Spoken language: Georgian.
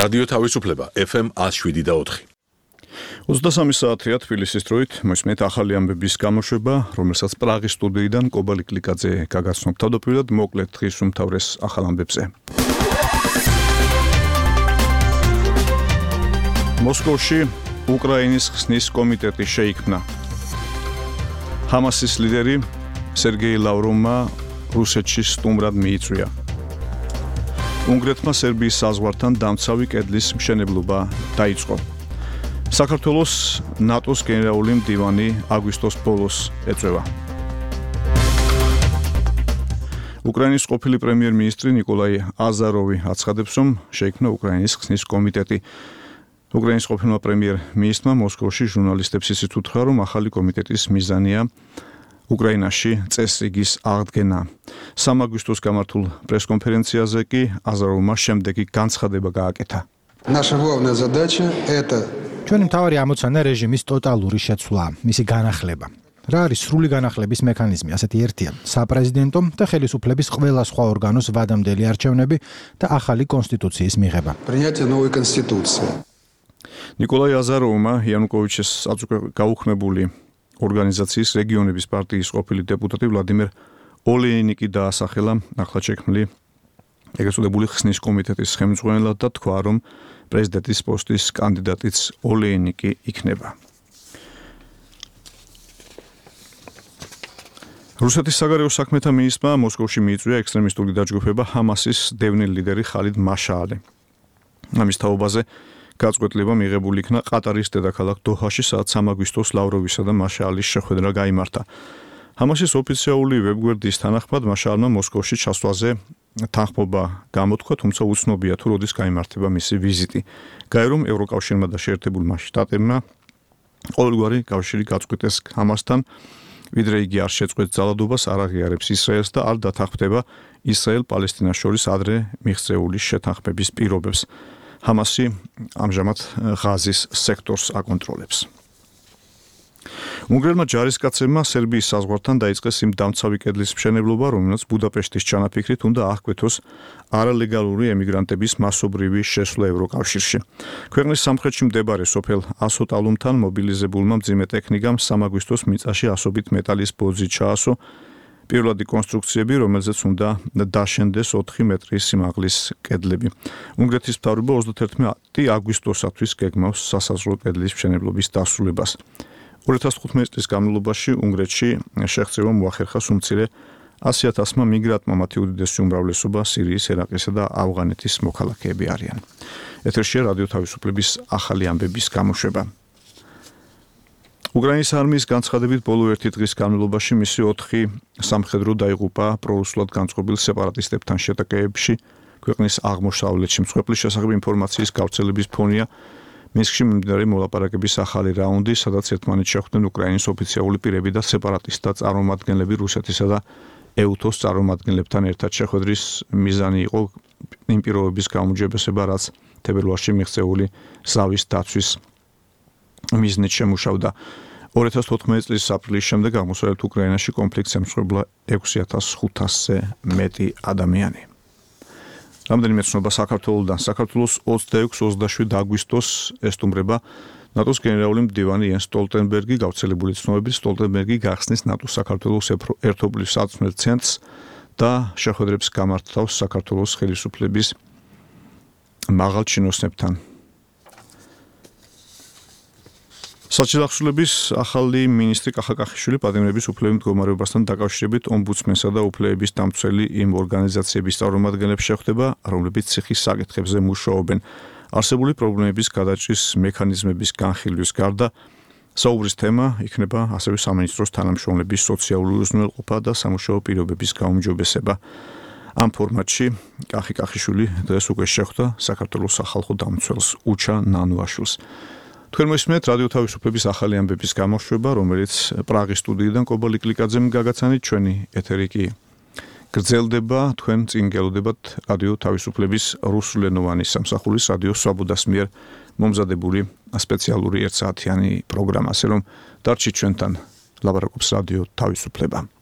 რადიო თავისუფლება FM 107.4. 23 საათია თბილისის დროით მოსმენთ ახალი ამბების გამოშვება, რომელსაც პრაღის სტუდიიდან კობალი კლიკაძე გაგაცნობ თავდაპირველად მოკლედ დღის უმთავრეს ახალ ამბებზე. მოსკოვში უკრაინის ხსნის კომიტეტი შეიქმნა. ჰამასის ლიდერი სერგეი ლავროვმა რუსეთში სტუმრად მიიწვია. უნგრეთმა სერბიის საზღვართან დამცავი კედლის მშენებლობა დაიწყო. საქართველოს ნატოს გენერალური მდივანი აგვისტოს ბოლოს ეწევა. უკრაინის ყოფილი პრემიერ-მინისტრი ნიკოლაი აზაროვი აცხადებს, რომ შეიქმნა უკრაინის ხსნის კომიტეტი. უკრაინის ყოფილმა პრემიერ-მინისტრმა მოსკოვში ჟურნალისტებს ისიც უთხრა, რომ ახალი კომიტეტის მიზანია უკრაინაში წესრიგის აღდგენა. 3 აგვისტოს გამართულ პრესკონფერენციაზე კი აზაროვმა შემდეგი განცხადება გააკეთა. Наша главная задача это ჩვენი მთავარი ამოცანა რეჟიმის ტოტალური შეცვლა, მისი განახლება. რა არის სრული განახლების მექანიზმი? ასეთი ერთია: საპრეზიდენტო და ხელისუფლების ყველა სხვა ორგანოს ვადამდელი არჩევნები და ახალი კონსტიტუციის მიღება. принятие новой конституции. ნიკოლაი აზაროვმა იანუკოვიჩის გაუქმებული ორგანიზაციის რეგიონების პარტიის ყოფილი დეპუტატი ვლადიმერ ოლეინიკი დაასახელა ახლად შექმნილი ეგრეთ წოდებული ხსნის კომიტეტის ხელმძღვანელად და თქვა, რომ პრეზიდენტის პოსტის კანდიდატიც ოლეინიკი იქნება. რუსეთის საგარეო საქმეთა მინისტრმა მოსკოვში მიიწვია ექსტრემისტული დაჯგუფება ჰამასის დევნილ ლიდერი ხალიდ მაშაალე. ამის თაობაზე გაწყვეტილება მიღებული იქნა ყატარის დედაქალაქ დოჰაში, სადაც 3 აგვისტოს ლავროვისა და მაშაალის შეხვედრა გაიმართა. ჰამასის ოფიციალური ვებგვერდის თანახმად მაშაალმა მოსკოვში ჩასვლაზე თანხმობა გამოთქვა, თუმცა უცნობია თუ როდის გაიმართება მისი ვიზიტი. გაირ რომ ევროკავშირმა და შეერთებულმა შტატებმა ყოველგვარი კავშირი გაწყვეტეს ჰამასთან, ვიდრე იგი არ შეწყვეტს ძალადობას, არ აღიარებს ისრაელს და არ დათანხმდება ისრაელ-პალესტინას შორის ადრე მიღწეული შეთანხმების პირობებს. ჰამასი ამჟამად ღაზის სექტორს აკონტროლებს. უნგრელმა ჯარისკაცებმა სერბიის საზღვართან დაიწყეს იმ დამცავი კედლის მშენებლობა, რომელსაც ბუდაპეშტის ჩანაფიქრით უნდა აღკვეთოს არალეგალური ემიგრანტების მასობრივი შესვლა ევროკავშირში. ქვეყნის სამხრეთში მდებარე სოფელ ასოტალუმთან მობილიზებულმა მძიმე ტექნიკამ 3 აგვისტოს მიწაში ასობით მეტალის ბოძი ჩაასო. პირველადი კონსტრუქციები, რომელზეც უნდა დაშენდეს 4 მეტრის სიმაღლის კედლები. უნგრეთის მთავრობა 31 აგვისტოსათვის გეგმავს სასაზღვრო კედლის მშენებლობის დასრულებას. 2015 წლის განმავლობაში უნგრეთში შეღწევა მოახერხა სუმცირე 100,000 მიგრანტმა, მათი უდიდესი უმრავლესობა სირიის, ერაყისა და ავღანეთის მოქალაქეები არიან. ეთერშია რადიო თავისუფლების ახალი ამბების გამოშვება. უკრაინის არმიის განცხადებით ბოლო 1 დღის განმავლობაში მისი 4 სამხედრო დაიღუპა პრორუსულად განწყობილ სეპარატისტებთან შეტაკებებში. ქვეყნის აღმოსავლეთში მსხვერპლის შესახებ ინფორმაციის გავრცელების ფონია მინსკში მიმდინარე მოლაპარაკების ახალი რაუნდი, სადაც ერთმანეთს შეხვდნენ უკრაინის ოფიციალური პირები და სეპარატისტთა წარმომადგენლები. რუსეთისა და ეუთოს წარმომადგენლებთან ერთად შეხვედრის მიზანი იყო იმ პირობების გაუმჯობესება, რაც თებერვალში მიღწეული ზავის დაცვის მიზნით შემუშავდა. 2014 წლის აპრილის შემდეგ აღმოსავლეთ უკრაინაში კონფლიქტს ემსხვერპლა 6500-ზე მეტი ადამიანი. რამდენიმე ცნობა საქართველოსდან. საქართველოს 26-27 აგვისტოს ესტუმრება ნატოს გენერალური მდივანი იენს სტოლტენბერგი. გავრცელებული ცნობებით, სტოლტენბერგი გახსნის ნატოს საქართველოს ერთობლივ საწმელ ცენტრს და შეხვედრებს გამართავს საქართველოს ხელისუფლების მაღალ ჩინოსნებთან. საჩილახშულების ახალი მინისტრი კახა კახიშვილი პატიმრების უფლების მდგომარეობასთან დაკავშირებით ომბუდსმენსა და უფლებების დამცველი იმ ორგანიზაციების წარმომადგენლებს შეხვდება, რომლებიც ციხის საკითხებზე მუშაობენ. არსებული პრობლემების გადაჭრის მექანიზმების განხილვის გარდა საუბრის თემა იქნება ასევე სამინისტროს თანამშრომლების სოციალური უზრუნველყოფა და სამუშაო პირობების გაუმჯობესება. ამ ფორმატში კახი კახიშვილი დღეს უკვე შეხვდა საქართველოს სახალხო დამცველს უჩა ნანუაშვილს. თქვენ მოსმენთ რადიო თავისუფლების ახალი ამბების გამოშვება, რომელიც პრაღის სტუდიიდან კობალი კლიკაძემ გაგაცანით. ჩვენი ეთერი კი გრძელდება, თქვენ წინ გელოდებათ რადიო თავისუფლების რუსულენოვანი სამსახურის რადიო სვაბოდას მიერ მომზადებული სპეციალური 1 საათიანი პროგრამა, ასე რომ დარჩით ჩვენთან, ლაპარაკობს რადიო თავისუფლება.